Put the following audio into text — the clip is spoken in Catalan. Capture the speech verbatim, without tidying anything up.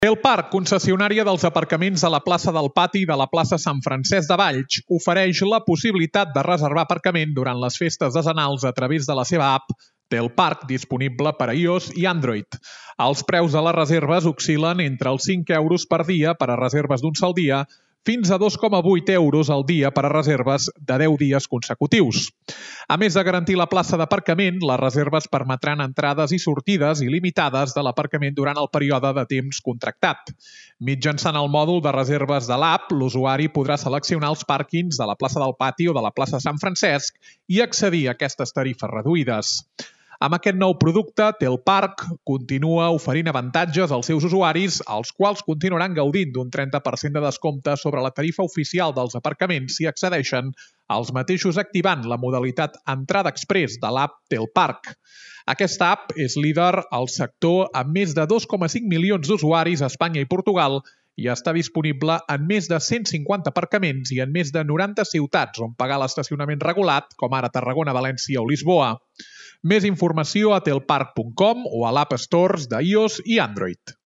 El Parc, concessionària dels aparcaments a la plaça del Pati de la plaça Sant Francesc de Valls, ofereix la possibilitat de reservar aparcament durant les festes decenals a través de la seva app Tel Parc, disponible per a iOS i Android. Els preus de les reserves oscil·len entre els cinc euros per dia per a reserves d'un sol dia fins a dos coma vuit euros al dia per a reserves de deu dies consecutius. A més de garantir la plaça d'aparcament, les reserves permetran entrades i sortides il·limitades de l'aparcament durant el període de temps contractat. Mitjançant el mòdul de reserves de l'app, l'usuari podrà seleccionar els pàrquings de la plaça del Pati o de la plaça Sant Francesc i accedir a aquestes tarifes reduïdes. Amb aquest nou producte, Tel Parc continua oferint avantatges als seus usuaris, els quals continuaran gaudint d'un trenta per cent de descompte sobre la tarifa oficial dels aparcaments si accedeixen als mateixos activant la modalitat Entrada Express de l'app Tel Parc. Aquesta app és líder al sector amb més de dos coma cinc milions d'usuaris a Espanya i Portugal i està disponible en més de cent cinquanta aparcaments i en més de noranta ciutats on pagar l'estacionament regulat, com ara Tarragona, València o Lisboa. Més informació a telparc punt com o a l'App Stores d'iOS i Android.